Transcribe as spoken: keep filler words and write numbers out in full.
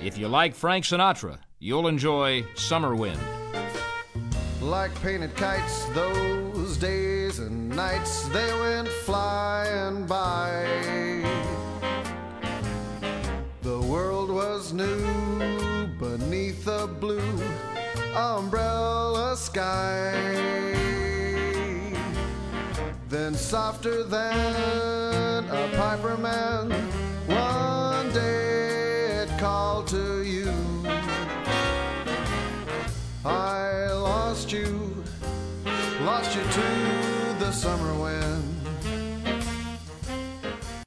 If you like Frank Sinatra, you'll enjoy Summer Wind. Like painted kites, those days and nights, they went flying by. The world was new beneath a blue umbrella sky. Then softer than a piper man, one day it called to you. I lost you, lost you to the summer wind.